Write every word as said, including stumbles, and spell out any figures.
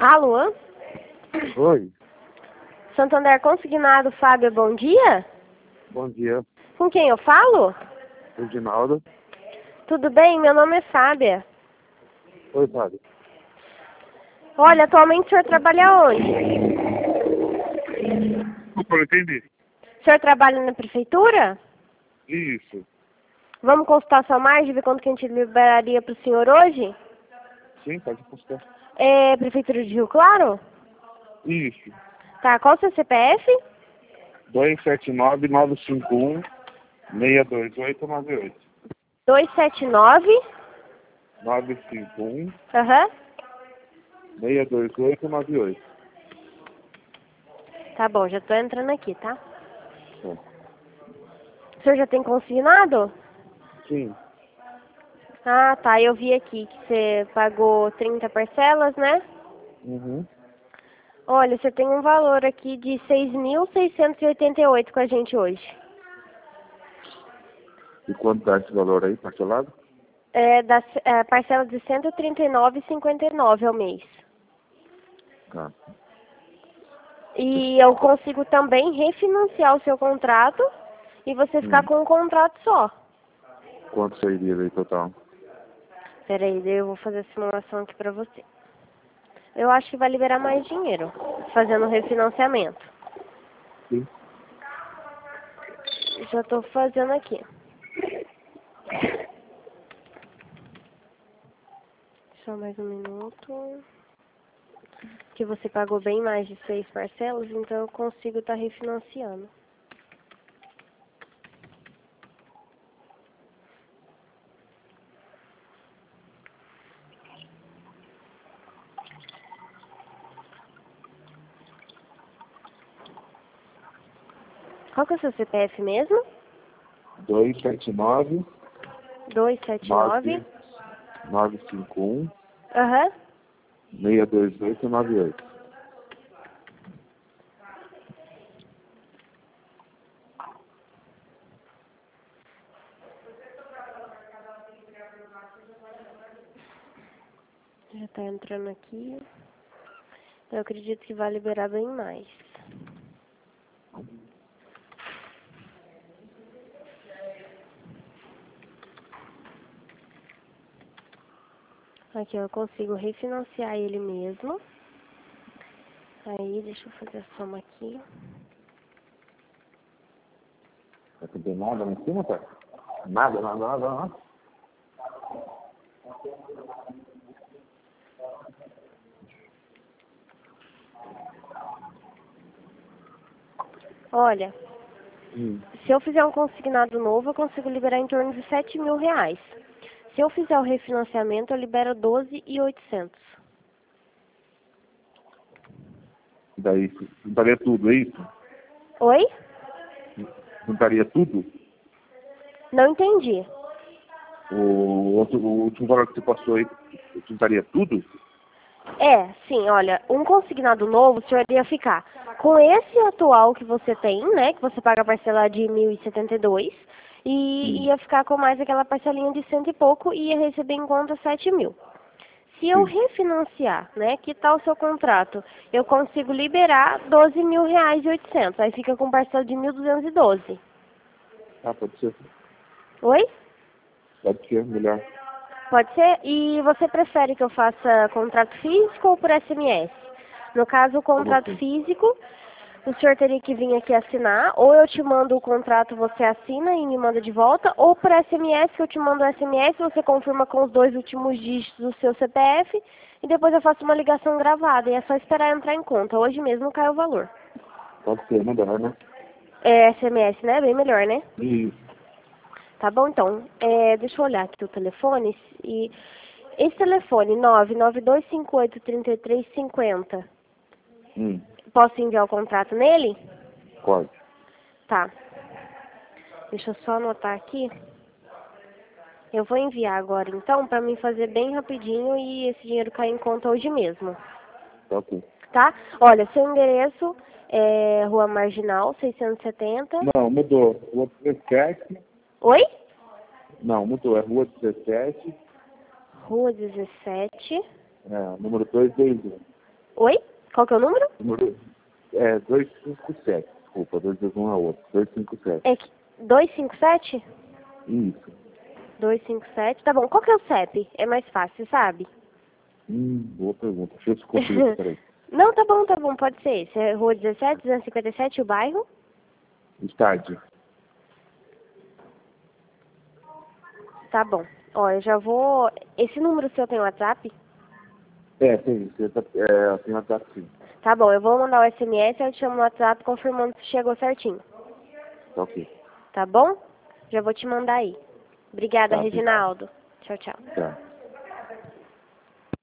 Alô? Oi, Santander Consignado, Fábio, bom dia? bom dia, Com quem eu falo? Reginaldo. Tudo bem? Meu nome é Fábia. Oi, Fábio. Olha, atualmente o senhor trabalha onde? Desculpa, eu entendi. O senhor trabalha na prefeitura? Isso. Vamos consultar sua margem, ver quanto que a gente liberaria para o senhor hoje? Sim, pode postar. É Prefeitura de Rio Claro? Isso. Tá, qual o seu C P F? dois sete nove, nove cinco um, seis dois oito, nove oito. dois sete nove. nove cinco um, Aham. seis dois oito, nove oito. Tá bom, já tô entrando aqui, tá? Sim. O senhor já tem consignado? Sim. Ah, tá, eu vi aqui que você pagou trinta parcelas, né? Uhum. Olha, você tem um valor aqui de seis mil seiscentos e oitenta e oito com a gente hoje. E quanto dá esse valor aí, parcelado? É, da é, parcela de cento e trinta e nove reais e cinquenta e nove centavos ao mês. Tá. E eu consigo também refinanciar o seu contrato e você ficar Hum. com um contrato só. Quanto seria aí total? Peraí, eu vou fazer a simulação aqui pra você. Eu acho que vai liberar mais dinheiro fazendo o refinanciamento. Sim. Já tô fazendo aqui. Só mais um minuto. Que você pagou bem mais de seis parcelas, então eu consigo estar refinanciando. Qual que é o seu C P F mesmo? dois sete nove, dois sete nove. nove cinco um, Aham. seis dois oito, nove oito. Já tá entrando aqui. Eu acredito que vai liberar bem mais. Aqui eu consigo refinanciar ele mesmo. Aí, deixa eu fazer a soma aqui. Não tem nada lá em cima, cara? Nada, nada, nada, nada. Olha, Hum. se eu fizer um consignado novo, eu consigo liberar em torno de sete mil reais. Se eu fizer o refinanciamento, eu libero doze mil e oitocentos. Daí, juntaria tudo, é isso? Oi? Juntaria tudo? Não entendi. O, outro, o último valor que você passou aí, juntaria tudo? É, sim, olha, um consignado novo, o senhor ia ficar com esse atual que você tem, né, que você paga a parcela de mil e setenta e dois, e Hum. ia ficar com mais aquela parcelinha de cento e pouco e ia receber em conta sete mil. Se eu Sim. refinanciar, né, que tal o seu contrato, eu consigo liberar doze mil reais e oitocentos, aí fica com parcela de mil duzentos e doze. Ah, pode ser. Oi? Pode ser, melhor. Pode ser? E você prefere que eu faça contrato físico ou por S M S? No caso, o Como contrato assim? físico, o senhor teria que vir aqui assinar, ou eu te mando o contrato, você assina e me manda de volta, ou por S M S, eu te mando o S M S, você confirma com os dois últimos dígitos do seu C P F, e depois eu faço uma ligação gravada, e é só esperar entrar em conta. Hoje mesmo cai o valor. Pode ser, melhor, né? É S M S, né? Bem melhor, né? Isso. Tá bom, então. É, deixa eu olhar aqui o telefone. E esse telefone, nove nove dois cinco oito, três três cinco zero, Hum. posso enviar o contrato nele? Pode. Tá. Deixa eu só anotar aqui. Eu vou enviar agora, então, pra mim fazer bem rapidinho e esse dinheiro cair em conta hoje mesmo. Tá ok. Tá? Olha, seu endereço é Rua Marginal, seiscentos e setenta. Não, mudou. Rua dezessete. Oi? Não, mudou. É Rua dezessete. Rua dezessete. É, número duzentos e vinte. Oi? Qual que é o número? Número é duzentos e cinquenta e sete, desculpa, dois dois um é outro. duzentos e cinquenta e sete. É que- duzentos e cinquenta e sete? Isso. duzentos e cinquenta e sete. Tá bom. Qual que é o C E P? É mais fácil, você sabe? Hum, boa pergunta. Deixa eu te conferir, peraí. Não, tá bom, tá bom. Pode ser esse. É Rua dezessete, duzentos e cinquenta e sete, o bairro? Estádio. Tá bom. Ó, eu já vou... Esse número seu tem WhatsApp? É, tem, você tá, é, tem WhatsApp sim. Tá bom, eu vou mandar o S M S e eu te chamo no WhatsApp confirmando se chegou certinho. Tá ok. Tá bom? Já vou te mandar aí. Obrigada, Tá, obrigado. Reginaldo. Tchau, tchau. Tá.